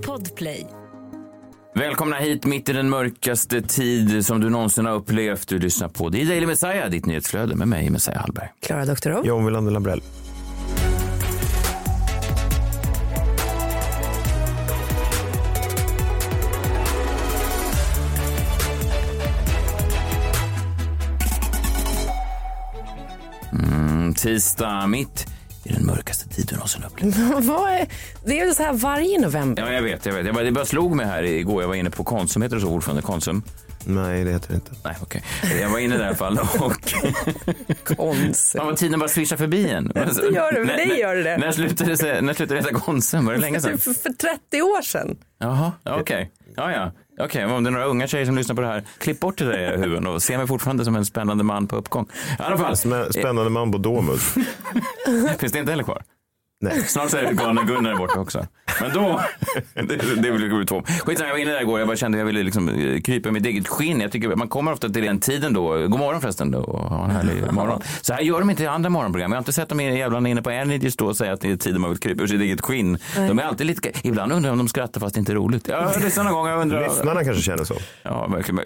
Podplay. Välkomna hit mitt i den mörkaste tid som du någonsin har upplevt. Du lyssnar på The Daily Messiah, ditt nyhetsflöde med mig, Messiah Hallberg. Klara Doktorov. John Wilander Lambrell. Tisdag mitt i den mörkaste tiden någonsin upplevt. Det är ju så här varje november. Ja, jag vet. Det bara slog mig här igår. Jag var inne på Konsum. Heter det så ordförande? Konsum? Nej, det heter det inte. Nej, okej. Jag var inne där i alla fall och... Konsum. Vad tiden bara svischar förbi en. Det gör det, men det gör det. När slutade det heta Konsum? Var det länge sedan? För 30 år sedan. Jaha, okej. Ja. Okej, om det är några unga tjejer som lyssnar på det här, klipp bort det där i huvudet och se mig fortfarande som en spännande man på uppgång. I alla fall. Spännande man på Domus. Finns det inte heller kvar? Nej. Snart så är det galna Gunnar borta också. Men då, det vill gå ut två. Skitsamma, jag var inne där igår, jag bara kände att jag ville liksom krypa mitt eget skinn. Jag tycker man kommer ofta till den tiden då, god morgon förresten då, och ha en härlig morgon. Så här gör de inte i andra morgonprogram. Jag har inte sett dem jävlarna inne på Energy stå och säga att det är tiden man vill krypa ur sitt eget skinn. De är alltid lite, ibland undrar om de skrattar fast det inte är roligt. Ja, lyssna någon gång, jag undrar. Lyssnarna kanske känner så. Ja, verkligen.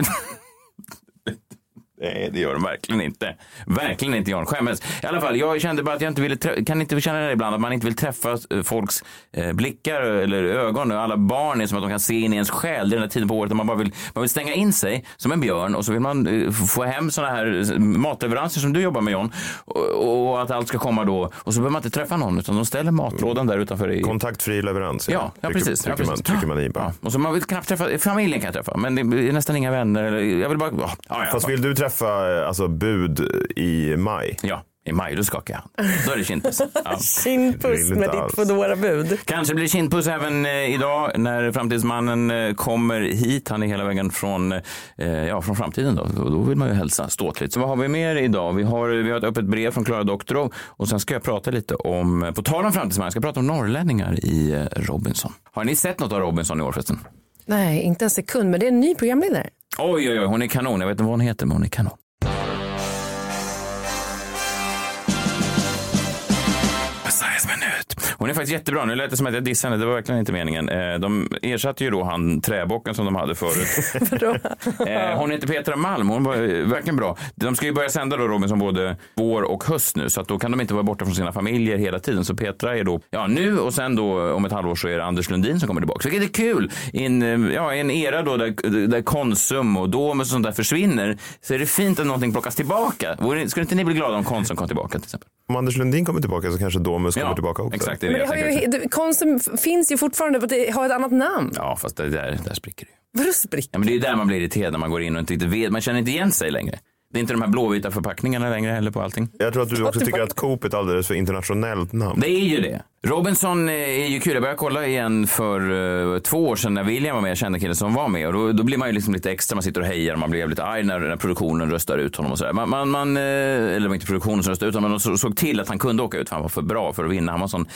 Nej, det gör de verkligen inte. Verkligen inte, Jan. Skämmes. I alla fall, jag kände bara att jag inte ville kan inte känna det ibland att man inte vill träffa folks blickar eller ögon. Och alla barn är som att de kan se in i ens själ. Det är den här tiden på året där man vill stänga in sig som en björn och så vill man få hem såna här matleveranser som du jobbar med, John. Och att allt ska komma då. Och så behöver man inte träffa någon utan de ställer matlådan där utanför. Kontaktfri leverans. Ja, precis. Trycker man i bara. Ja. Och så man vill knappt träffa, familjen kan jag träffa. Men det är nästan inga vänner. Jag vill bara... Fast vill du träffa bud i maj? Ja, i maj, då skakar jag. Då är det kindpuss. Ja. Kindpuss med ditt Foodora-bud. Kanske blir kindpuss även idag när framtidsmannen kommer hit. Han är hela vägen från framtiden då. Då vill man ju hälsa ståtligt. Så vad har vi mer idag? Vi har ett öppet brev från Klara Doktorov och sen ska jag prata lite om, på tal om framtidsmannen, jag ska prata om norrlänningar i Robinson. Har ni sett något av Robinson i år förresten? Nej, inte en sekund, men det är en ny programledare. Oj, hon är kanon. Jag vet inte vad hon heter, men hon är kanon. Hon är faktiskt jättebra. Nu lät det som att jag dissade. Det var verkligen inte meningen. De ersatte ju då han träbocken som de hade förut. Hon heter Petra Malm. Hon var verkligen bra. De ska ju börja sända då Robinson både vår och höst nu. Så att då kan de inte vara borta från sina familjer hela tiden. Så Petra är då nu och sen då om ett halvår så är det Anders Lundin som kommer tillbaka. Så det är kul. I en era då där Konsum och Domus och sånt där försvinner så är det fint att någonting plockas tillbaka. Skulle inte ni bli glada om Konsum kom tillbaka till exempel? Om Anders Lundin kommer tillbaka så kanske Domus kommer tillbaka också. Exakt, Konsum finns ju fortfarande för att det har ett annat namn. Ja, fast det där spricker det. Vadå spricker? Ja, men det är ju där man blir irriterad när man går in och inte vet. Man känner inte igen sig längre. Det är inte de här blåvita förpackningarna längre heller på allting. Jag tror att du också tycker att Coop är ett alldeles för internationellt namn. Det är ju det. Robinson är ju kul. Jag började kolla igen för 2 år sedan när William var med. Jag kände killen som var med. Och då blir man ju liksom lite extra. Man sitter och hejar och man blir jävligt arg när produktionen röstar ut honom och sådär. Eller det var inte produktionen som röstade ut honom. Men de såg till att han kunde åka ut för han var för bra för att vinna. Han var sån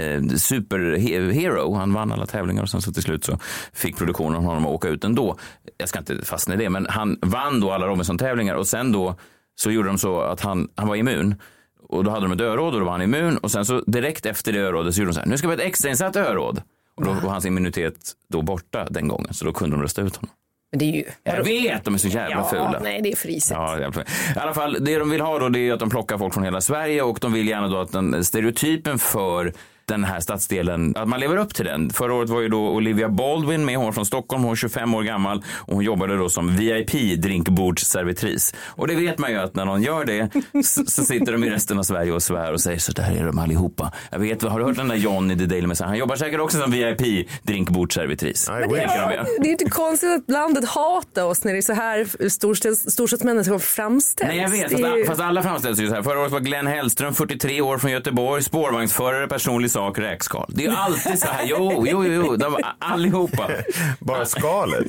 superhero. Han vann alla tävlingar och sen så till slut så fick produktionen honom att åka ut ändå. Jag ska inte fastna i det. Men han vann då alla Robinson-tävlingar och sen då så gjorde de så att han var immun. Och då hade de ett öråd och då var han immun. Och sen så direkt efter det örådet så gjorde de så här. Nu ska vi ha ett extrainsatt öråd. Och då var hans immunitet då borta den gången. Så då kunde de rösta ut honom. Men det är ju... Jag vet, de är så jävla fula. Nej, det är friset. Ja, i alla fall, det de vill ha då det är att de plockar folk från hela Sverige. Och de vill gärna då att den stereotypen för den här stadsdelen, att man lever upp till den. Förra året var ju då Olivia Baldwin med, hon från Stockholm, hon är 25 år gammal och hon jobbade då som VIP-drinkbordsservitris. Och det vet man ju att när någon gör det så sitter de i resten av Sverige och svär och säger så där är de allihopa. Jag vet, har du hört den där John i The Daily Messiah? Han jobbar säkert också som VIP-drinkbordsservitris. Det är inte konstigt att landet hatar oss när det är så här storstadsmännen som framställs. Nej, jag vet, fast alla framställs ju så här. Förra året var Glenn Hellström, 43 år från Göteborg, spårvagnsförare, personlig sak, räkskal. Det är ju alltid så här, jo, de allihopa. Bara skalet.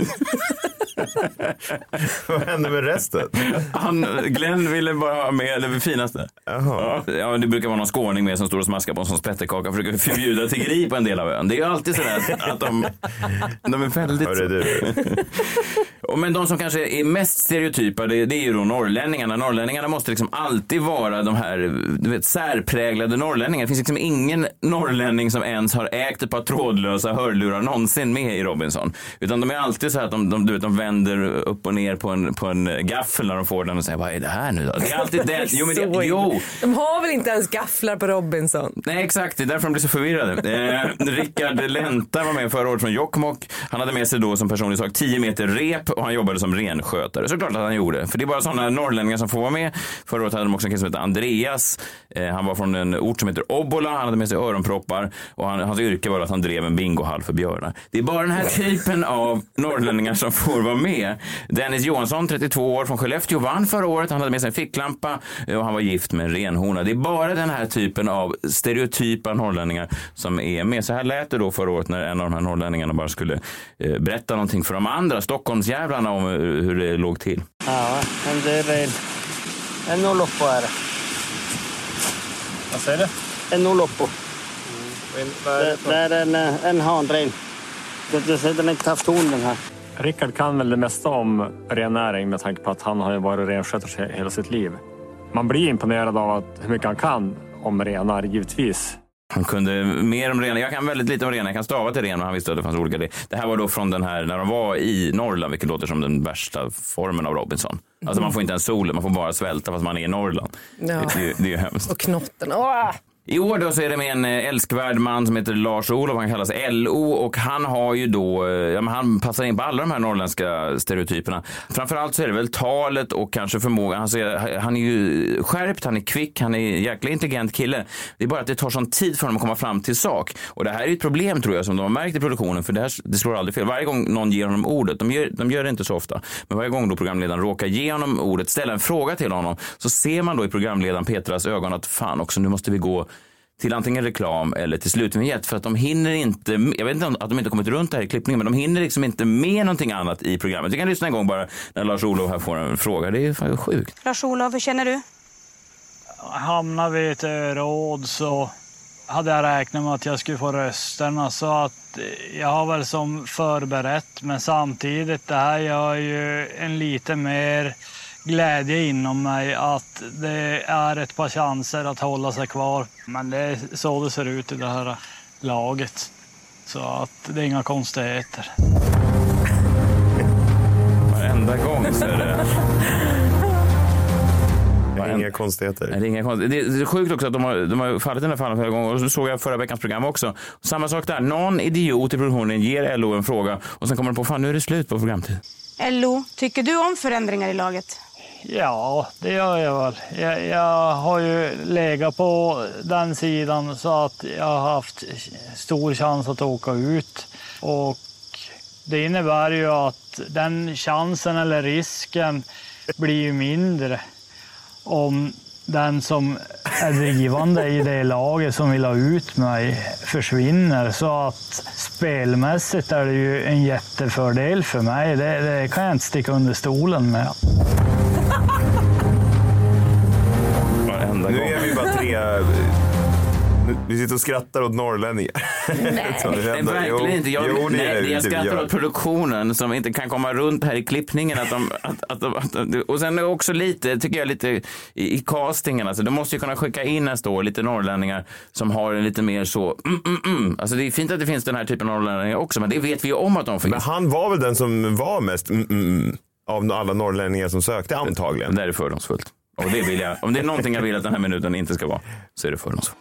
Vad hände med resten? Glenn ville bara ha med det finaste. Ja, det brukar vara någon skåning med som står och smaskar på en sån spettekaka och försöker förbjuda tiggeri på en del av ön. Det är ju alltid så där att de är väldigt... Hörru du. Men de som kanske är mest stereotypa, det är ju då norrlänningarna. Norrlänningarna måste liksom alltid vara de här särpräglade norrlänningarna. Det finns liksom ingen norrlänning som ens har ägt ett par trådlösa hörlurar någonsin med i Robinson. Utan de är alltid så här att de vänder upp och ner på en gaffel när de får den och säger, vad är det här nu då? Det är alltid det. Jo. De har väl inte ens gafflar på Robinson? Nej, exakt. Det är därför de blir så förvirrade. Rickard Lenta var med förra året från Jokkmokk. Han hade med sig då som personlig sak 10 meter rep och han jobbade som renskötare. Så klart att han gjorde. För det är bara sådana norrlänningar som får vara med. Förra året hade de också en kille som heter Andreas. Han var från en ort som heter Obbola. Han hade med sig öronproppar. Och hans yrke var att han drev en bingohall för björnar. Det är bara den här typen av norrlänningar som får vara med. Dennis Johansson, 32 år, från Skellefteå, vann förra året. Han hade med sig en ficklampa och han var gift med en renhona. Det är bara den här typen av stereotypa norrlänningar som är med. Så här lät det då förra året när en av de här norrlänningarna bara skulle berätta någonting för de andra Stockholmsjävlarna om hur det låg till. Ja, men det är en nolloppo är det. Vad säger du? En nolloppo. Det är en hanren. Den har inte haft hon den här. Rickard kan väl det mesta om rennäring med tanke på att han har ju varit renskötare hela sitt liv. Man blir imponerad av hur mycket han kan om renar, givetvis. Han kunde mer om renar. Jag kan väldigt lite om renar. Jag kan stava till renar. Han visste att det fanns olika. Det här var då från den här när de var i Norrland, vilket låter som den värsta formen av Robinson. Alltså man får inte ens solen, man får bara svälta fast man är i Norrland. Ja. Det är ju hemskt. Och knotten. I år då så är det med en älskvärd man som heter Lars-Olof, han kallas LO och han har ju då, han passar in på alla de här norrländska stereotyperna. Framförallt så är det väl talet och kanske förmågan. Han är ju skärpt, han är kvick, han är en jäkla intelligent kille. Det är bara att det tar sån tid för honom att komma fram till sak. Och det här är ett problem tror jag som de har märkt i produktionen, för det slår aldrig fel. Varje gång någon ger honom ordet, de gör det inte så ofta, men varje gång då programledaren råkar ge honom ordet, ställa en fråga till honom, så ser man då i programledaren Petras ögon att fan också, nu måste vi gå till antingen reklam eller till slutvinjett, för att de hinner inte, jag vet inte att de inte kommit runt det här i klippningen, men de hinner liksom inte med någonting annat i programmet. Vi kan lyssna en gång bara när Lars-Olof här får en fråga. Det är fan sjukt. Lars-Olof, hur känner du? Hamnar vi i ett råd så hade jag räknat med att jag skulle få rösterna, så att jag har väl som förberett, men samtidigt det här gör ju en lite mer glädje inom mig att det är ett par chanser att hålla sig kvar. Men det är så det ser ut i det här laget. Så att det är inga konstigheter. Varenda gång så är det... Inga konstigheter. Det är sjukt också att de har fallit i den här fallen flera gånger. Och så såg jag förra veckans program också. Samma sak där. Någon idiot i produktionen ger LO en fråga och sen kommer de på, fan nu är det slut på programtid. LO, tycker du om förändringar i laget? Ja, det gör jag väl. Jag har ju legat på den sidan så att jag har haft stor chans att åka ut. Och det innebär ju att den chansen eller risken blir ju mindre om den som är drivande i det laget som vill ha ut mig försvinner. Så att spelmässigt är det ju en jättefördel för mig. Det kan jag inte sticka under stolen med. Nu är vi bara tre... Vi sitter och skrattar åt norrlänningar. Nej, verkligen inte. Jag skrattar åt produktionen som inte kan komma runt här i klippningen. Och sen också lite, tycker jag, lite i castingen. Alltså, de måste ju kunna skicka in nästa år lite norrlänningar som har en lite mer så... Alltså det är fint att det finns den här typen av norrlänningar också, men det vet vi ju om att de finns. Men han var väl den som var mest av alla norrlänningar som sökte antagligen. Det är fördomsfullt. Och det vill jag, om det är någonting jag vill att den här minuten inte ska vara, så är det fördomsfullt.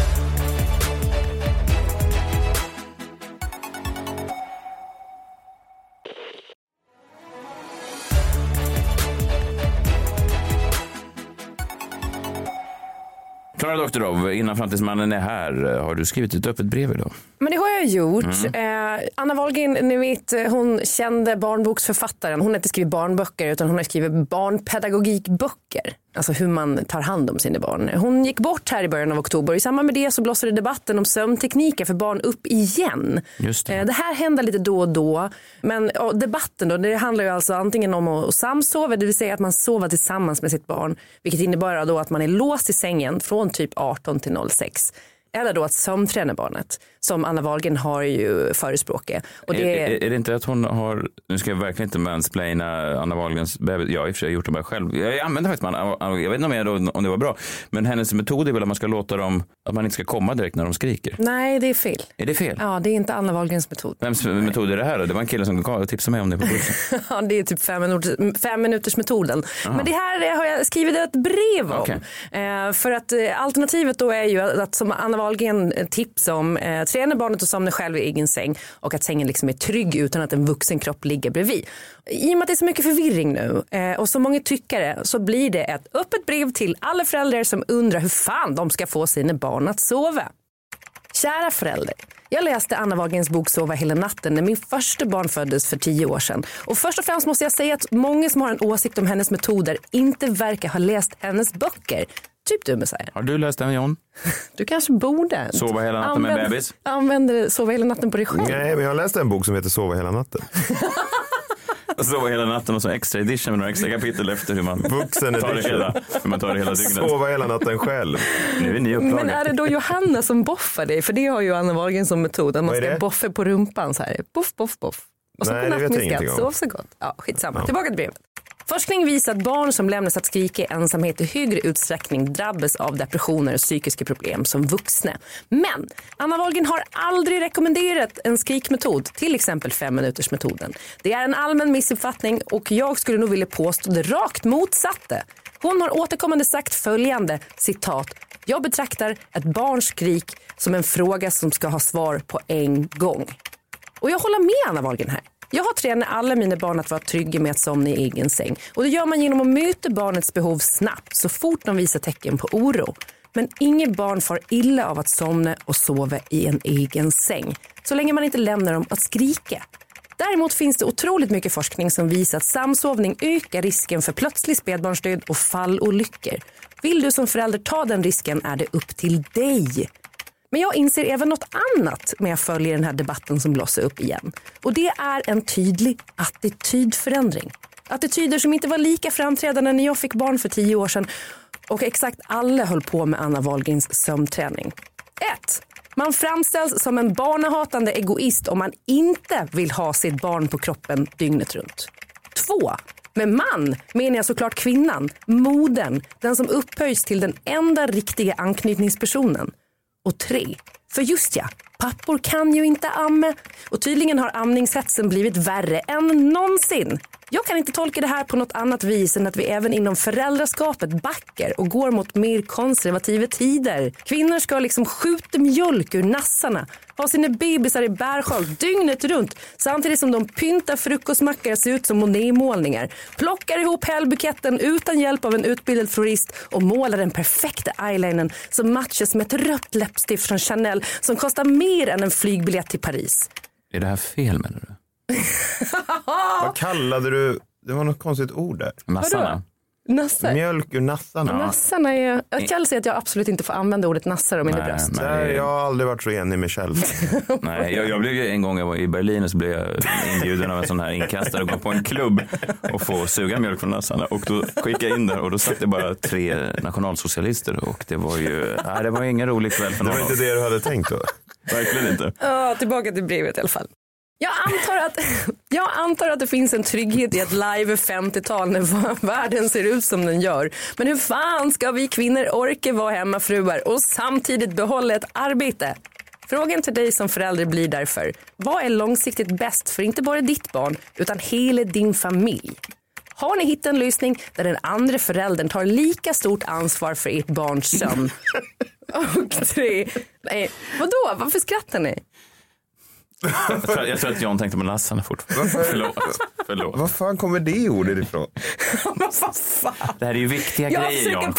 Klara Doktorov, innan framtidsmannen är här, har du skrivit ett öppet brev idag? Men det har jag gjort. Anna Wahlgren, ni vet, hon kände barnboksförfattaren. Hon har inte skrivit barnböcker utan hon har skrivit barnpedagogikböcker. Alltså hur man tar hand om sina barn. Hon gick bort här i början av oktober. I samband med det så blossade debatten om sömntekniker för barn upp igen. Just det. Det här händer lite då och då. Men debatten då, det handlar ju alltså antingen om att samsova, det vill säga att man sover tillsammans med sitt barn. Vilket innebär då att man är låst i sängen från typ 18 till 06. Eller då att sömnträna barnet. som Anna Wahlgren har ju förespråkat. Och är det inte att hon har, nu ska jag verkligen inte mansplaina Anna Wahlgrens bebis, jag har i och för sig gjort det bara själv. Jag använder faktiskt jag vet inte om det var bra, men hennes metod är väl att man ska låta dem, att man inte ska komma direkt när de skriker. Nej, det är fel. Är det fel? Ja, det är inte Anna Wahlgrens metod. Vems metod är det här då? Det var en kille som tipsade mig om det på kursen. Ja, det är typ 5 minuters metoden. Men det här har jag skrivit ett brev om. Okay. För att alternativet då är ju att som Anna Wahlgren tips om, träna barnet och somna själv i egen säng och att sängen liksom är trygg utan att en vuxen kropp ligger bredvid. I och med att det är så mycket förvirring nu och så många tyckare, så blir det ett öppet brev till alla föräldrar som undrar hur fan de ska få sina barn att sova. Kära förälder, jag läste Anna Wahlgrens bok Sova hela natten när min första barn föddes för 10 år sedan. Och först och främst måste jag säga att många som har en åsikt om hennes metoder inte verkar ha läst hennes böcker. Typ du, Messiah. Har du läst den, John? Du kanske borde. Sova hela natten med bebis? Använder Sova hela natten på dig själv? Nej, men jag har läst en bok som heter Sova hela natten. Sova hela natten och så extra edition med några extra kapitel efter hur man tar det hela dygnet. Sova hela natten själv. Nu är ni upplaget. Men är det då Johanna som boffar dig? För det har ju Anna Wahlgren som metod. Man ska boffa på rumpan så här. Boff, boff, boff. Och så nej, det vet jag ingenting om. Sov så gott. Ja, skitsamma. Ja. Tillbaka till brevet. Forskning visar att barn som lämnas att skrika i ensamhet i högre utsträckning drabbas av depressioner och psykiska problem som vuxna. Men Anna Wahlgren har aldrig rekommenderat en skrikmetod, till exempel 5-minutersmetoden. Det är en allmän missuppfattning och jag skulle nog vilja påstå det rakt motsatta. Hon har återkommande sagt följande, citat: jag betraktar ett barns skrik som en fråga som ska ha svar på en gång. Och jag håller med Anna Wahlgren här. Jag har tränat alla mina barn att vara trygga med att somna i egen säng. Och det gör man genom att möta barnets behov snabbt så fort de visar tecken på oro. Men inget barn får illa av att somna och sova i en egen säng. Så länge man inte lämnar dem att skrika. Däremot finns det otroligt mycket forskning som visar att samsovning ökar risken för plötslig spädbarnsdöd och fallolyckor. Vill du som förälder ta den risken är det upp till dig. Men jag inser även något annat med att följa den här debatten som blossar upp igen. Och det är en tydlig attitydförändring. Attityder som inte var lika framträdande när jag fick barn för 10 år sedan. Och exakt alla höll på med Anna Wahlgrens sömnträning. 1. Man framställs som en barnahatande egoist om man inte vill ha sitt barn på kroppen dygnet runt. 2. Med man menar jag såklart kvinnan, modern, den som upphöjs till den enda riktiga anknytningspersonen. Och 3. För just ja, pappor kan ju inte amma. Och tydligen har amningshetsen blivit värre än någonsin. Jag kan inte tolka det här på något annat vis än att vi även inom föräldraskapet backar och går mot mer konservativa tider. Kvinnor ska liksom skjuta mjölk ur nassarna, ha sina bebisar i bärskål dygnet runt samtidigt som de pyntar frukostmackor ser ut som Monet-målningar. Plockar ihop helbuketten utan hjälp av en utbildad florist och målar den perfekta eyelinern som matchas med ett rött läppstift från Chanel som kostar mer än en flygbiljett till Paris. Är det här fel, menar du? Vad kallade du? Det var något konstigt ord där. Nassarna. Nassar. Mjölk ur nassarna. Nassarna är... Kjell säger att jag absolut inte får använda ordet nassar om mina bröst. Nej, jag har aldrig varit så enig med Kjell. Nej, jag blev ju en gång jag var i Berlin och så blev jag inbjuden av en sån här inkastare och gå på en klubb och få suga mjölk från nassarna. Och då skickade jag in där och då satt det bara 3 nationalsocialister och det var ju, det var ingen rolig kväll för någon. Det var inte det du hade tänkt då? Verkligen inte. Tillbaka till brevet i alla fall. Jag antar att det finns en trygghet i ett live 50-tal när världen ser ut som den gör. Men hur fan ska vi kvinnor orka vara hemmafruar och samtidigt behålla ett arbete? Frågan till dig som förälder blir därför: vad är långsiktigt bäst för inte bara ditt barn utan hela din familj? Har ni hittat en lösning där den andra föräldern tar lika stort ansvar för ert barns sömn? Och 3. Nej, vadå? Varför skrattar ni? Jag tror att John tänkte på nassarna fortfarande. Förlåt. Vad fan kommer det ordet ifrån? Det här är ju viktiga grejer, John.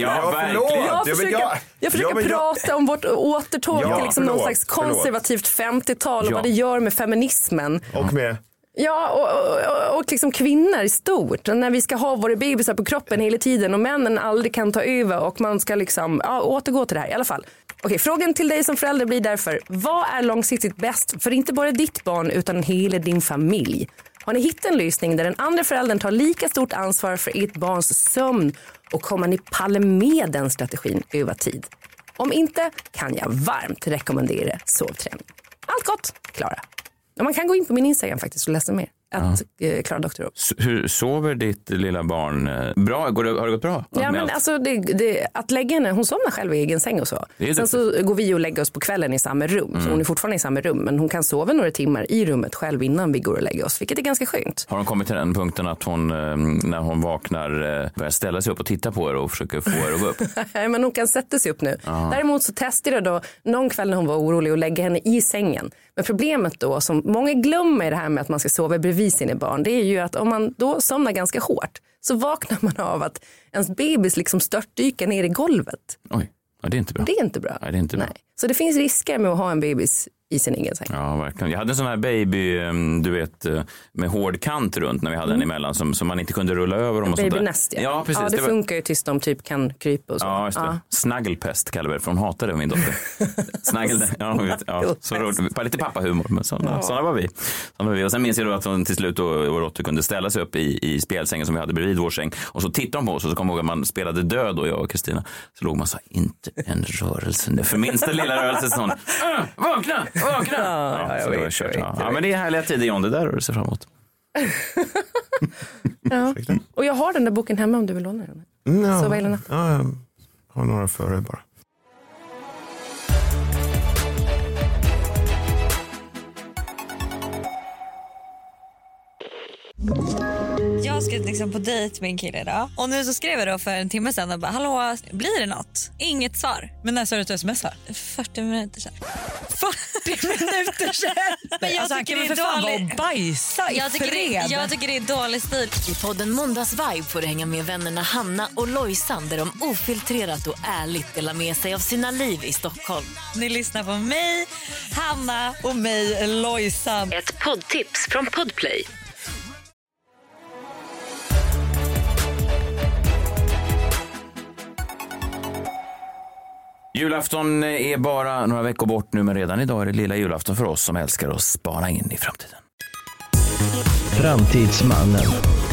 Jag försöker prata om vårt återtåg till liksom någon slags konservativt 50-tal och vad det gör med feminismen. Och med... Ja, och liksom kvinnor i stort. När vi ska ha våra bebisar på kroppen hela tiden och männen aldrig kan ta över och man ska liksom återgå till det här i alla fall. Okej, frågan till dig som förälder blir därför: vad är långsiktigt bäst för inte bara ditt barn utan hela din familj? Har ni hittat en lösning där den andra föräldern tar lika stort ansvar för ert barns sömn och kommer ni palla med den strategin över tid? Om inte kan jag varmt rekommendera sovträning. Allt gott, Klara. Och man kan gå in på min Instagram faktiskt och läsa mer. Klara Doktorov. Hur sover ditt lilla barn? Bra? Har det gått bra? Ja, men alltså att lägga henne, hon somnar själv i egen säng och så. Sen så går vi och lägger oss på kvällen i samma rum. Så hon är fortfarande i samma rum. Men hon kan sova några timmar i rummet själv innan vi går och lägger oss. Vilket är ganska skönt. Har hon kommit till den punkten att hon, när hon vaknar, börjar ställa sig upp och titta på er och försöker få er att gå upp? Nej, men hon kan sätta sig upp nu. Däremot så testade jag då någon kväll när hon var orolig att lägga henne i sängen. Men problemet då, som många glömmer det här med att man ska sova bredvid sina barn, det är ju att om man då somnar ganska hårt så vaknar man av att ens bebis liksom störtdyker ner i golvet. Oj, ja, det är inte bra. Det är inte bra. Nej, det är inte bra. Nej. Så det finns risker med att ha en bebis i sin egen säng. Ja, verkligen. Jag hade en sån här baby, du vet, med hård kant runt när vi hade den emellan som man inte kunde rulla över dem och sånt där. Babynest, ja. Ja, precis. Ja, det funkar ju tills de typ kan krypa och så. Ja, just det. Ja. Snagglepest kallar vi det, för hon hatade min dotter. Snaggel, så roligt. Lite pappahumor, men sådana var vi. Och sen minns jag då att hon till slut vår dotter kunde ställa sig upp i spjälsängen som vi hade bredvid vår säng. Och så tittade hon på oss och så kom jag ihåg att man spelade död och jag och Kristina. Så låg man så inte en rörelse nu. För minsta lilla rörelse sån, vakna! Ja, men det är härliga tider, John, det där rör sig framåt. Ja. Och jag har den där boken hemma om du vill låna den. Så vad är den? Ja, jag har några före bara. Jag ska liksom på dejt med en kille idag. Och nu så skrev jag då för en timme sedan och bara, hallå, blir det något? Inget svar. Men när sa du att du smsar? 40 minuter sedan. 40 minuter sedan? Men jag tycker det är dåligt. Och bajsa i fred. Jag tycker det är dålig stil. I podden Måndagsvibe får du hänga med vännerna Hanna och Lojsan där de ofiltrerat och ärligt delar med sig av sina liv i Stockholm. Ni lyssnar på mig, Hanna och mig, Lojsan. Ett poddtips från Podplay. Julafton är bara några veckor bort nu, men redan idag är det lilla julafton för oss som älskar att spana in i framtiden. Framtidsmannen.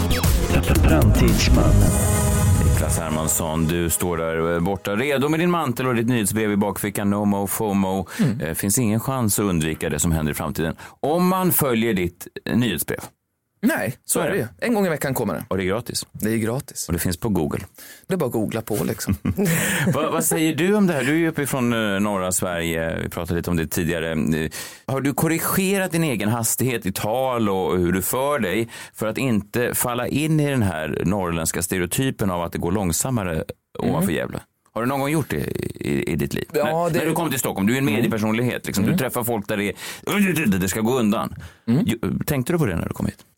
Niklas Hermansson, du står där borta redo med din mantel och ditt nyhetsbrev i bakfickan. No mo FOMO. Finns ingen chans att undvika det som händer i framtiden om man följer ditt nyhetsbrev. Nej, så är det ju. En gång i veckan kommer det. Och det är gratis. Det är gratis. Och det finns på Google. Det är bara att googla på liksom. Vad säger du om det här? Du är ju uppifrån norra Sverige. Vi pratade lite om det tidigare. Har du korrigerat din egen hastighet i tal och hur du för dig för att inte falla in i den här norrländska stereotypen av att det går långsammare ovanför Gävle? Har du någon gång gjort det i ditt liv? Ja, när du kom till Stockholm, du är en mediepersonlighet. Liksom. Du träffar folk där det ska gå undan. Tänkte du på det när du kom hit?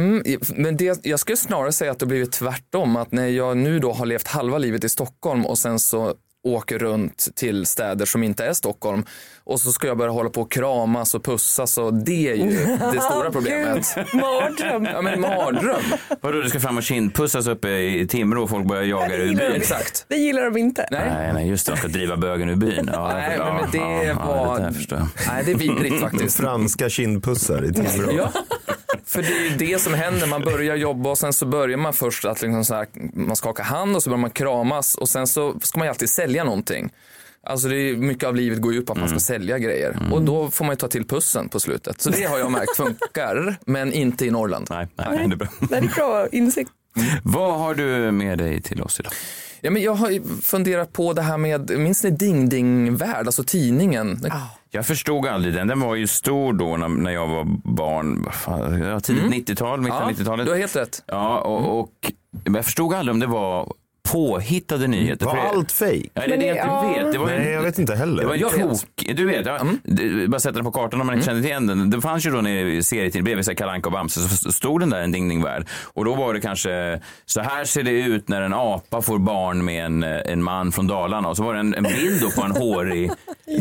Men jag skulle snarare säga att det blivit tvärtom. Att när jag nu då har levt halva livet i Stockholm och sen så åker runt till städer som inte är Stockholm och så ska jag börja hålla på och kramas och pussas och det är ju det stora problemet. Mardröm. Ja, men mardröm. Vadå, du ska fram och kindpussas uppe i Timrå och folk börjar jaga dig ur byn? Exakt. Det gillar de inte. Nej, just det. De ska driva bögen ur byn. Ja, nej, men det var... Nej, det är vidrigt faktiskt. Franska kindpussar i Timrå. Ja. För det är ju det som händer, man börjar jobba och sen så börjar man först att liksom så här, man skakar hand och så börjar man kramas och sen så ska man ju alltid sälja någonting. Alltså det är mycket av livet går ut på att man ska sälja grejer och då får man ju ta till pussen på slutet. Så det har jag märkt funkar, men inte i Norrland. Nej, det är bra. Det är bra insikt. Vad har du med dig till oss idag? Ja, men jag har funderat på det här med, minns ni Ding Ding Värld, alltså tidningen? Jag förstod aldrig den. Den var ju stor då när jag var barn. Tidigt 90-tal, mitten 90-talet. Du har helt rätt. Ja, och jag förstod aldrig om det var påhittade nyheter. Var allt fake? Ja, det är det jag inte vet. Det var nej, jag vet inte heller. Det var en tok. Du vet, bara sätta den på kartan om man inte kände till den. Det fanns ju då i serietid bredvid Kalle Anka och Bamse så stod den där en Ding Ding Värld. Och då var det kanske, så här ser det ut när en apa får barn med en man från Dalarna. Och så var det en bild då på en hårig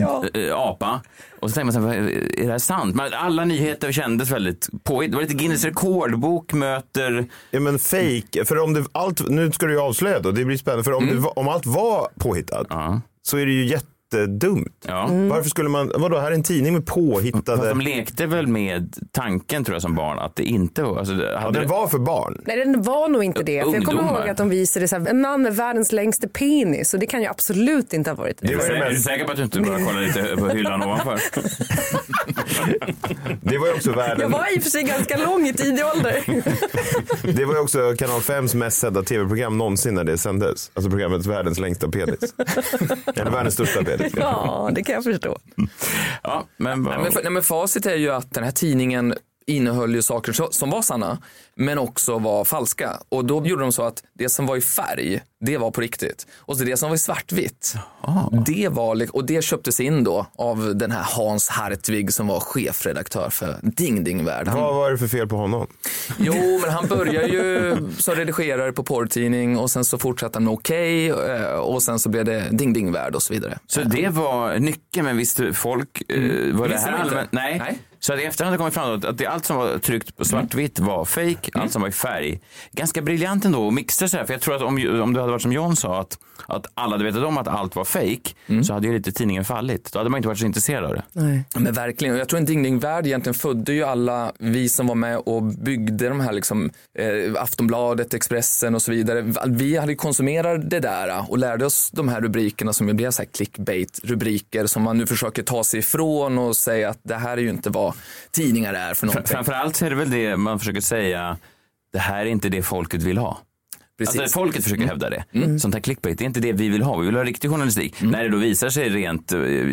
apa. Och så tänkte man så här, är det här sant? Men alla nyheter kändes väldigt påhitt. Det var lite Guinness rekordbok möter... Ja, men fake. För om det, allt, nu ska du ju avslöja då, det blir spännande. För om allt var påhittat så är det ju jättedumt. Ja. Varför skulle man, vadå, här är en tidning med påhittade... Fast de lekte väl med tanken tror jag som barn att det inte var... Alltså, den var för barn. Nej, den var nog inte det. För jag kommer ihåg att de visade så här, en man med världens längsta penis. Och det kan ju absolut inte ha varit det. Är du säker på att du inte bara kollar lite på hyllan ovanför? Det var ju också världen... Jag var i och för sig ganska lång i tidig ålder. Det var ju också Kanal 5s mest sedda tv-program någonsin när det sändes. Alltså programmet Världens längsta penis. Eller världens största penis. Ja, det kan jag förstå. Ja, men facit är ju att den här tidningen innehöll ju saker som var sanna men också var falska. Och då gjorde de så att det som var i färg, det var på riktigt. Och så det som var i svartvitt, det var, och det köptes in då av den här Hans Hartvig som var chefredaktör för Ding Ding Värld. Vad var det för fel på honom? Jo, men han började ju som redigerare på porrtidning och sen så fortsatte han med Okej och sen så blev det Ding Ding Värld och så vidare. Så det var nyckeln, men visste folk var det här allmänt? Nej. Så att i efterhand har kommit fram att allt som var tryckt på svartvitt var fake, allt som var i färg. Ganska briljant ändå att mixa så här, för jag tror att om du hade varit som John sa att alla hade vetat om att allt var fake, så hade ju lite tidningen fallit. Då hade man inte varit så intresserad av det. Nej. Men verkligen, och jag tror en Ding Ding Värld egentligen födde ju alla vi som var med och byggde de här liksom, Aftonbladet, Expressen och så vidare. Vi hade konsumerat det där och lärde oss de här rubrikerna som blev så här clickbait-rubriker som man nu försöker ta sig ifrån och säga att det här är ju inte vad tidningar är för någonting. Framförallt är det väl det man försöker säga, det här är inte det folket vill ha. Precis. Alltså folket försöker hävda det. Sånt här clickbait, det är inte det vi vill ha. Vi vill ha riktig journalistik. När det då visar sig rent,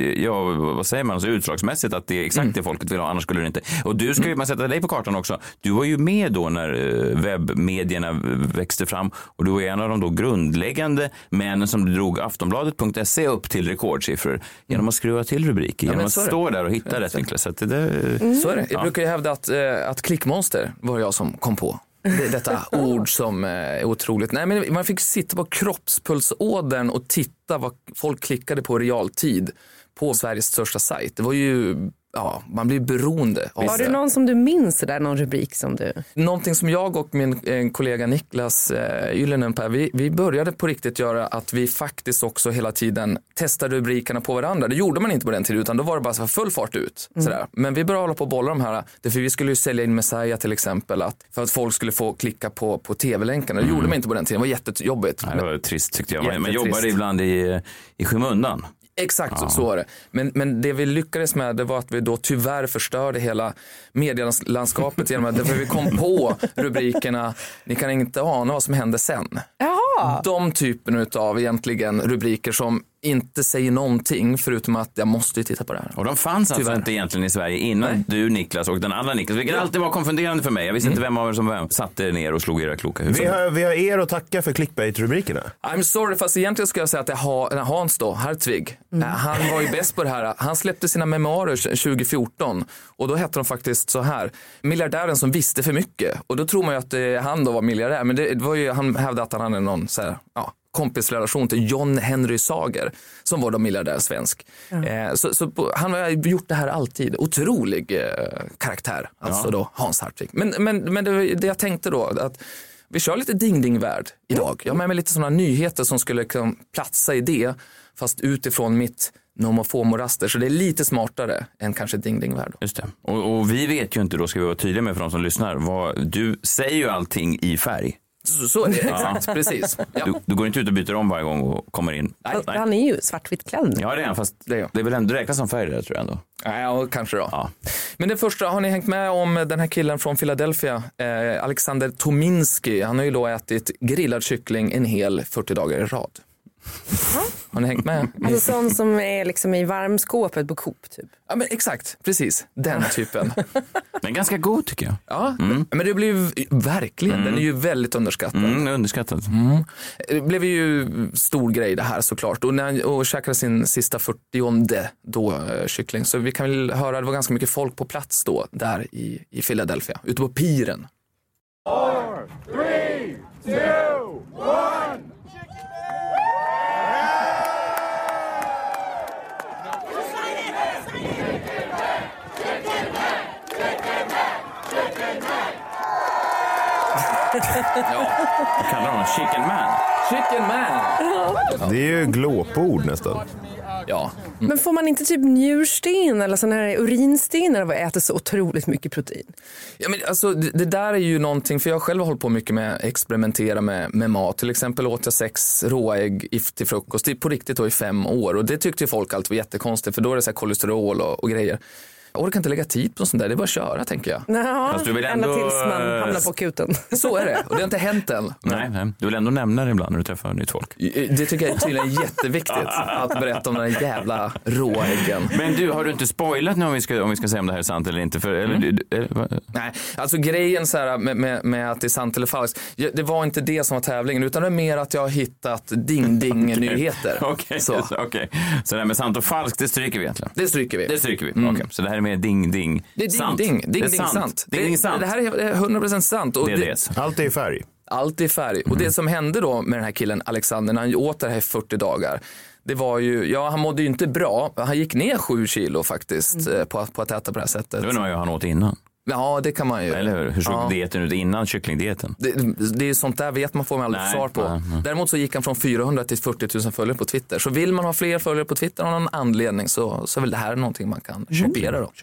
vad säger man, så utslagsmässigt att det är exakt det folket vill ha, annars skulle det inte. Och du ska ju, man sätta dig på kartan också. Du var ju med då när webbmedierna växte fram och du var en av de då grundläggande männen som drog Aftonbladet.se upp till rekordsiffror genom att skruva till rubriker, genom att stå där och hitta rätt vinklar. Så, så är det. Jag brukar ju hävda att klickmonster var jag som kom på. Detta ord som är otroligt. Nej, men man fick sitta på kroppspulsådern och titta vad folk klickade på i realtid på Sveriges största sajt. Det var ju, man blir beroende av det. Har du någon som du minns där, någon rubrik som du... Någonting som jag och min kollega Niklas Yllenenpää, vi började på riktigt göra att vi faktiskt också hela tiden testade rubrikerna på varandra. Det gjorde man inte på den tiden, utan då var det bara så full fart ut. Sådär. Men vi började hålla på och bolla de här, därför vi skulle ju sälja in Messiah till exempel, för att folk skulle få klicka på tv-länkarna. Det gjorde man inte på den tiden, det var jättejobbigt. Nej, det var trist tyckte jag. Man jobbade ibland i skymundan. Exakt, så var det. Men det vi lyckades med, det var att vi då tyvärr förstörde hela medielandskapet genom att vi kom på rubrikerna, ni kan inte ana vad som hände sen. Jaha. De typen av egentligen rubriker som inte säger någonting förutom att jag måste titta på det här. Och de fanns alltså inte egentligen i Sverige innan du, Niklas, och den andra Niklas. Vilket alltid var konfunderande för mig. Jag visste inte vem av er som satte ner och slog era kloka huvud. Vi har er att tacka för clickbait-rubrikerna. I'm sorry, fast egentligen ska jag säga att det är Hans då, Hartvig. Han var ju bäst på det här. Han släppte sina memoarer 2014 och då hette de faktiskt så här: miljardären som visste för mycket. Och då tror man ju att han då var miljardär, men det var ju, han hävdade att han hade någon så här, kompisrelation till John Henry Sager som var då miljardär svensk. Så han har gjort det här alltid. Otrolig karaktär, alltså då Hans Hartvig. Men det jag tänkte då, att vi kör lite Ding Ding Värld idag. Jag har med mig lite sådana nyheter som skulle platsa i det, fast utifrån mitt nomofomoraster, så det är lite smartare än kanske Ding Ding Värld. Just det. Och vi vet ju inte, då ska vi vara tydliga med för de som lyssnar, du säger ju allting i färg. Så är det, exakt, precis. Ja. Du går inte ut och byter om varje gång och kommer in. Nej. Han är ju svartvitt klädd. Ja, det är han, fast det är väl ändå räknas som färg där, tror jag ändå. Ja, kanske då. Ja. Men det första, har ni hängt med om den här killen från Philadelphia, Alexander Tominski? Han har ju då ätit grillad kyckling en hel 40 dagar i rad. Har ni hängt med? Alltså sån som är liksom i varmskåpet på Coop typ. Ja, men exakt, precis. Den typen. Den är ganska god tycker jag. Ja, men det blev verkligen, den är ju väldigt underskattad. Underskattad. Det blev ju stor grej det här såklart. Och när han käkade sin sista 40:e då kyckling, så vi kan väl höra, det var ganska mycket folk på plats då, där i Philadelphia, ute på piren. 4, 3, 2, 1. Vad kallar de? Chicken man? Chicken man! Det är ju glåpord nästan. Ja. Men får man inte typ njursten eller sån här urinstenar av att äta så otroligt mycket protein? Ja, men alltså, det där är ju någonting, för jag själv har hållit på mycket med att experimentera med mat. Till exempel åt jag 6 råägg till frukost på riktigt då i 5 år. Och det tyckte ju folk alltid var jättekonstigt, för då är det så här kolesterol och grejer. Jag orkar inte lägga tid på sånt där, det är bara att köra tänker jag. Jaha, ända tills man hamnar på akuten. Så är det, och det har inte hänt än. Nej, du vill ändå nämna det ibland när du träffar nytt folk. Det tycker jag är tydligen jätteviktigt att berätta om den här jävla råäggen. Men du, har du inte spoilat nu om vi ska säga om det här är sant eller inte? Nej, alltså grejen så här med att det är sant eller falskt, det var inte det som var tävlingen, utan det är mer att jag har hittat ding-ding-nyheter. Okej. Så det här med sant och falskt, det stryker vi egentligen? Det stryker vi. Okej. Så det här är mer ding-ding. Det är sant. Ding-ding sant. Det här är 100% sant. Och allt är i färg. Allt är i färg. Och det som hände då med den här killen Alexander när han åt det här i 40 dagar, det var ju, han mådde ju inte bra. Han gick ner 7 kilo faktiskt på att äta på det här sättet. Det var ju han åt innan. Ja, det kan man ju. Eller hur såg dieten ut innan kycklingdieten? Det är sånt där vet man, får man aldrig svar på. Däremot så gick han från 400 till 40 000 följare på Twitter. Så vill man ha fler följare på Twitter av någon anledning så är väl det här någonting man kan kopiera då.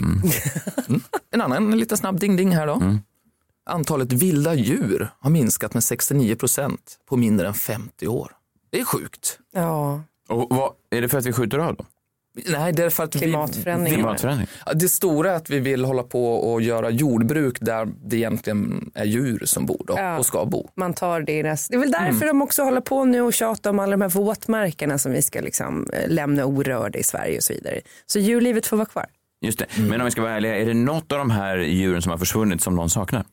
En annan lite snabb ding-ding här då. Antalet vilda djur har minskat med 69% på mindre än 50 år. Det är sjukt. Ja. Och är det för att vi skjuter av dem? Nej, det är för att Klimatförändring. Det stora är att vi vill hålla på och göra jordbruk där det egentligen är djur som bor då, och ska bo. Man tar deras. Det är väl därför de också håller på nu och tjatar om alla de här våtmarkerna som vi ska liksom lämna orörda i Sverige och så vidare. Så djurlivet får vara kvar. Just det. Men om vi ska vara ärliga, är det något av de här djuren som har försvunnit som någon saknar?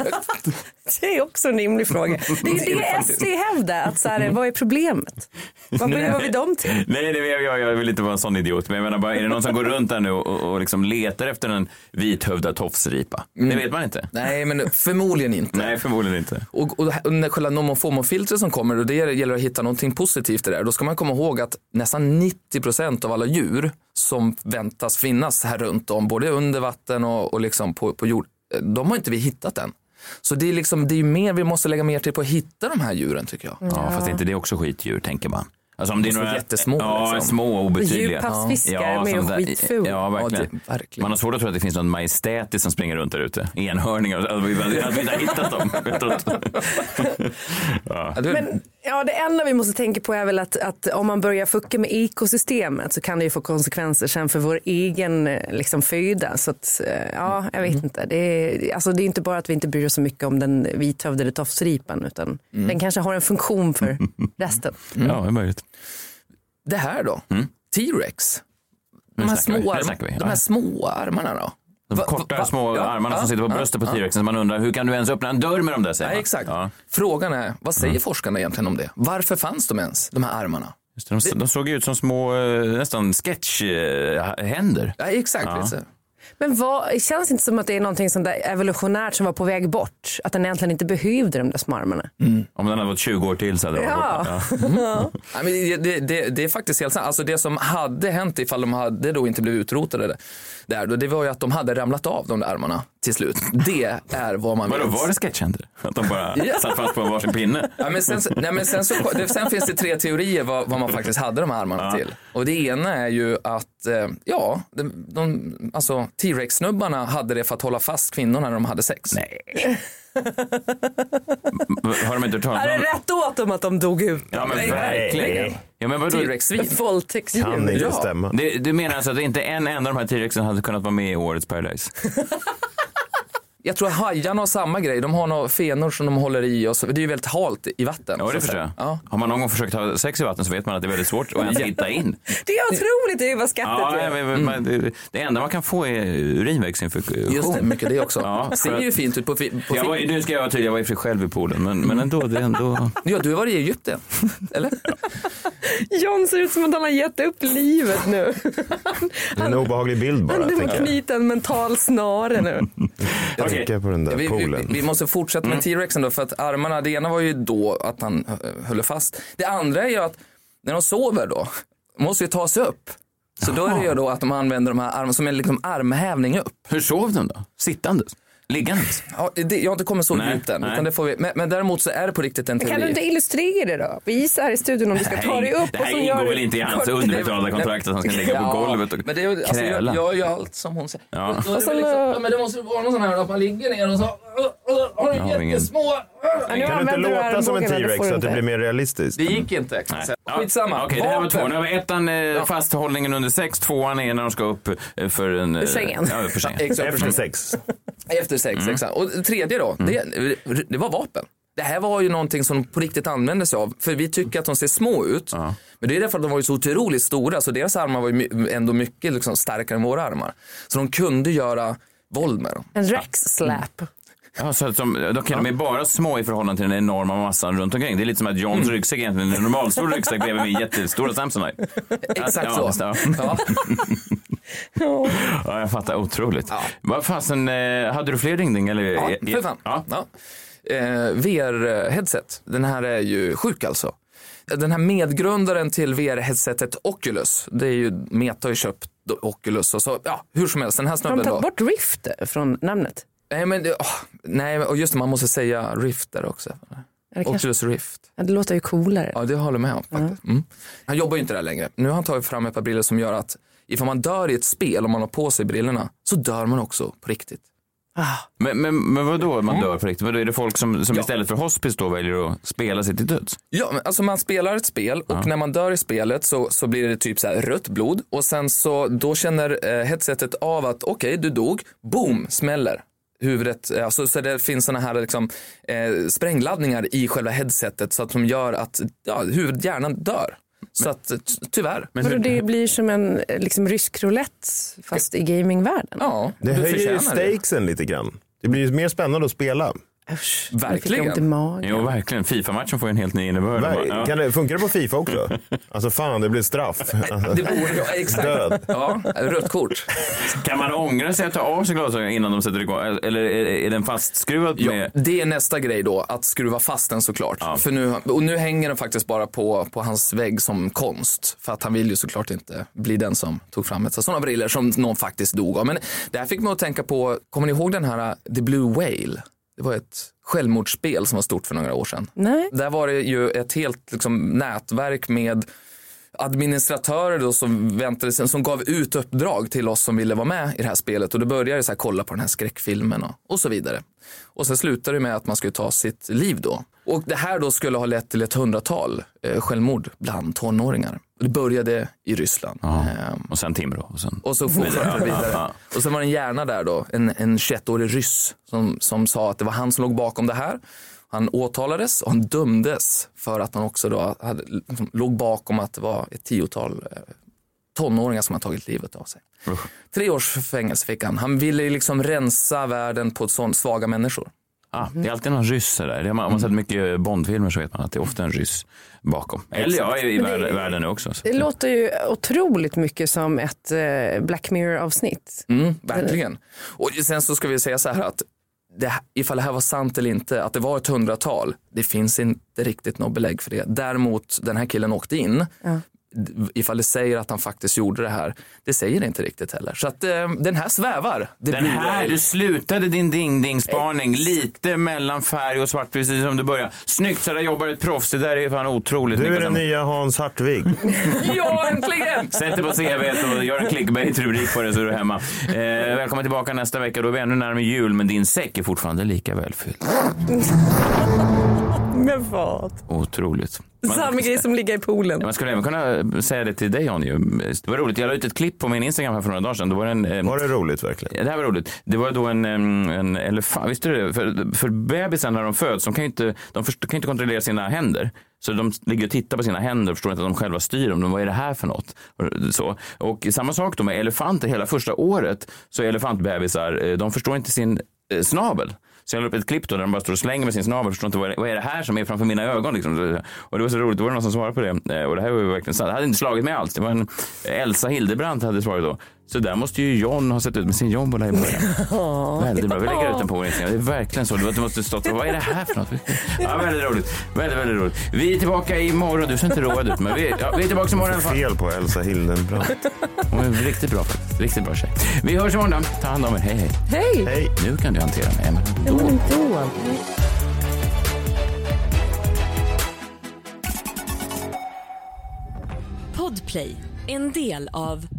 Det är också en rimlig fråga. Det är SD hävdar att så här, vad är problemet? Vad behöver vi dem till? Nej, jag vill inte vara en sån idiot. Men jag menar bara, är det någon som går runt där nu och liksom letar efter en vithövdad tofsripa? Det vet man inte. Nej, men förmodligen inte. Nej, förmodligen inte. Och när själva nomofomofiltret som kommer, och det gäller att hitta någonting positivt i det där. Då ska man komma ihåg att nästan 90% av alla djur som väntas finnas här runt om, både under vatten och liksom på jord, de har inte vi hittat än. Så det är liksom, det är mer, vi måste lägga mer till på att hitta de här djuren tycker jag. Ja, fast inte det är också skitdjur tänker man. Alltså om det är några jättesmå. Ja, liksom. Små och obetydliga. Djurpassfiskar med skitful. Ja, verkligen. Ja, verkligen. Man har svårt att tro att det finns någon majestätis som springer runt där ute. Enhörningar. Att vi inte har hittat dem. Men det enda vi måste tänka på är väl att om man börjar fucka med ekosystemet så kan det ju få konsekvenser sen för vår egen liksom föda. Så att, jag vet inte. Det är inte bara att vi inte bryr oss så mycket om den vithövdade tofsripan utan den kanske har en funktion för resten. Ja, det är möjligt. Det här då? T-Rex. De här små armarna då? De korta små armarna som sitter på bröstet på T-Rexen. Man undrar, hur kan du ens öppna en dör med dem där? Nej, exakt. Ja. Frågan är, vad säger forskarna egentligen om det? Varför fanns de ens, de här armarna? Just det, de såg ut som små, nästan sketchhänder. Ja, exakt. Ja. Men känns inte som att det är någonting sånt där evolutionärt som var på väg bort? Att den egentligen inte behövde de där små armarna? Om den hade varit 20 år till så hade det varit bort. Ja, men det är faktiskt helt sant. Alltså det som hade hänt ifall de hade då inte blivit utrotade där, det var ju att de hade ramlat av de där armarna till slut. Det är vad man vet. Vadå, var det sketchhänder? Att de bara satt fast på varsin pinne? Ja, men sen finns det 3 teorier vad man faktiskt hade de här armarna till. Och det ena är ju att alltså T-Rex-snubbarna hade det för att hålla fast kvinnorna när de hade sex. Nej. Har de inte talat om det? Är det rätt åt dem att de dog ut? Ja, men verkligen. Ja, men T-Rex-svin. Våldtäktsdjur. Kan inte stämma. Du menar alltså att inte en enda av de här T-Rexen hade kunnat vara med i årets Paradise? Jag tror hajarna har samma grej. De har några fenor som de håller i. Och så. Det är ju väldigt halt i vatten. Ja, det förstår jag. Ja. Har man någon gång försökt ha sex i vatten så vet man att det är väldigt svårt att ens hitta in. Det är otroligt att öva skattet. Det enda man kan få är urinvägsinfektion. Just det, mycket det också. Ja, ser ju fint ut på nu ska jag vara tydlig, jag var i för själv i poolen. Men ändå, det är ändå... Ja, du har varit i Egypten, eller? John ser ut som att han har gett upp livet nu. Det är en obehaglig bild bara. Han har knutit en mental snare nu. Jag tänker på den där poolen. Vi måste fortsätta med T-Rexen då, för att armarna, det ena var ju då att han höll fast. Det andra är ju att när de sover då, måste ju ta sig upp. Så då är det ju då att de använder de här armarna som en liksom armhävning upp. Hur sov de då? Sittandes? liggandes? Ja, jag har inte kommit så djupt än. Utan det får vi, men däremot så är det på riktigt en teori. Kan du inte illustrera det då? Visa här i studion om du ska ta dig upp. Det här ingår väl inte i hans underbetalda kontrakt att han ska ligga på golvet och men det är, alltså, jag gör ju allt som hon säger. Ja. Men det måste vara någon sån här att man ligger ner och så har du jättesmå... Kan du inte låta som en T-Rex så att det blir mer realistiskt? Det gick inte. Skitsamma. Okej, det här var 2. Nu har vi ettan fasthållningen under 6. 2:an är när de ska upp för en... sängen. Ja, för sängen. Efter 6. Efter 6, exakt. Och tredje då, det var vapen. Det här var ju någonting som på riktigt användes av. För vi tycker att de ser små ut. Men det är därför att de var ju så otroligt stora. Så deras armar var ju ändå mycket liksom starkare än våra armar. Så de kunde göra våld med dem. En Rex-slap. Ja, så att då kan de bara små i förhållande till den enorma massan runt omkring. Det är lite som att Johns ryggsäck egentligen är en normalstor ryggsäck bredvid min jättestora Samsonite. Exakt så. Ja, jag fattar. Otroligt. Vad fasen, hade du fler ringning? Eller? Ja, för fan. Ja. VR-headset. Den här är ju sjuk alltså. Den här medgrundaren till VR-headsetet Oculus. Det är ju, Meta har ju köpt Oculus och så, hur som helst. Den här snubben då. Har de tagit bort Rift från namnet? Nej, och just det, man måste säga Rift där också. Oculus Rift. Ja, det låter ju coolare. Ja, det håller med om faktiskt. Han jobbar ju inte där längre. Nu har han tagit fram ett par briller som gör att ifall man dör i ett spel och man har på sig brillorna så dör man också på riktigt. Men vad då man dör på riktigt? Vad då är det folk som istället för hospice då väljer att spela sig till döds? Ja, men alltså man spelar ett spel och när man dör i spelet så blir det typ så här rött blod och sen så då känner headsetet av att okej, du dog, boom, smäller huvudet, alltså, så det finns såna här liksom, sprängladdningar i själva headsetet så att de gör att hjärnan dör. Så att tyvärr. Men det blir som en liksom rysk roulette fast i gamingvärlden. Ja, det höjer ju stakesen lite grann. Det blir ju mer spännande att spela. Verkligen. Jo, verkligen. FIFA-matchen får en helt ny innebörd. Funkar det på FIFA också? Alltså fan, det blir straff. Det borde exakt. Död. Ja, rött kort. Kan man ångra sig att ta av sig glasögonen innan de sätter igång? Eller är den fastskruvad med? Ja, det är nästa grej då, att skruva fast den såklart. Ja. För nu hänger den faktiskt bara på hans vägg som konst. För att han vill ju såklart inte bli den som tog fram ett sådana briller som någon faktiskt dog av. Men det här fick mig att tänka på, kommer ni ihåg den här The Blue Whale? Det var ett självmordsspel som var stort för några år sedan. Nej. Där var det ju ett helt liksom, nätverk med administratörer då, som gav ut uppdrag till oss som ville vara med i det här spelet. Och då började så här, kolla på den här skräckfilmen och så vidare. Och sen slutade det med att man skulle ta sitt liv då. Och det här då skulle ha lett till ett 100-tal självmord bland tonåringar. Det började i Ryssland. Och sen Timrå. Och så fortsatte det vidare. Och sen var det en hjärna där då, en 21-årig ryss som sa att det var han som låg bakom det här. Han åtalades och han dömdes för att han också då låg bakom att det var ett 10-tal tonåringar som har tagit livet av sig. 3 års fängelse fick han. Han ville liksom rensa världen på sådana svaga människor. Det är alltid någon ryss där. Man har sett mycket Bondfilmer så vet man att det är ofta en ryss bakom. Eller i världen också. Så. Det låter ju otroligt mycket som ett Black Mirror-avsnitt. Verkligen. Och sen så ska vi säga så här att ifall det här var sant eller inte, att det var ett 100-tal, det finns inte riktigt något belägg för det. Däremot, den här killen åkte in. Ifall det säger att han faktiskt gjorde det här, det säger det inte riktigt heller. Så att den här svävar. Du slutade din ding-ding-spaning lite mellan färg och svart, precis som du började. Snyggt, så där jobbar ett proffs. Det där är fan otroligt. Du är den nya Hans Hartvig. Ja, äntligen! Sätt det på CV och gör en clickbait-rubrik på det så är du hemma. Välkommen tillbaka nästa vecka. Då är vi ännu närmare jul, men din säck är fortfarande lika välfylld. Men vad? Otroligt. Samma grej som ligger i poolen. Man skulle även kunna säga det till dig, Jan. Det var roligt. Jag la ut ett klipp på min Instagram här för några dagar sedan. Var det roligt verkligen? Det här var roligt. Det var då en elefant. Visste du det? För bebisar när de föds, de kan ju inte kontrollera sina händer. Så de ligger och tittar på sina händer och förstår inte att de själva styr dem. Vad är det här för något? Och samma sak då med elefanter. Hela första året så är elefantbebisar, de förstår inte sin snabel. Så jag la upp ett klipp då där de bara står och slänger med sin snabel och förstår inte vad är det här som är framför mina ögon liksom. Och det var så roligt, det var någon som svarade på det. Och det här var ju verkligen sant. Det hade inte slagit mig alls. Det var en Elsa Hildebrandt hade svarat då. Så där måste ju John ha sett ut med sin jobbola i början. Väldigt bra. Vi lägger ut den på vår Instagram. Det är verkligen så. Du måste stå och vad är det här för något? Ja, väldigt roligt. Väldigt roligt. Vi är tillbaka imorgon. Du ser inte road ut, men vi är tillbaka imorgon. Fel på Elsa Hildebrandt. Hon är riktigt bra faktiskt. Riktigt bra tjej. Vi hörs imorgon då. Ta hand om er. Hej. Hej. Nu kan du hantera mig. Men då. Podplay, en del av